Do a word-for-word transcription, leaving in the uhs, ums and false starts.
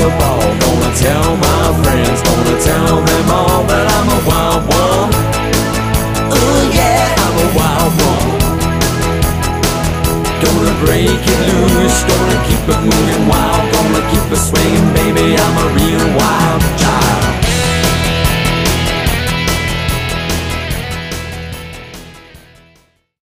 the ball. Gonna tell my friends, gonna tell them all that I'm a wild one. Ooh yeah, I'm a wild one. Gonna break it loose, gonna keep it moving wild, gonna keep it swinging, baby, I'm a real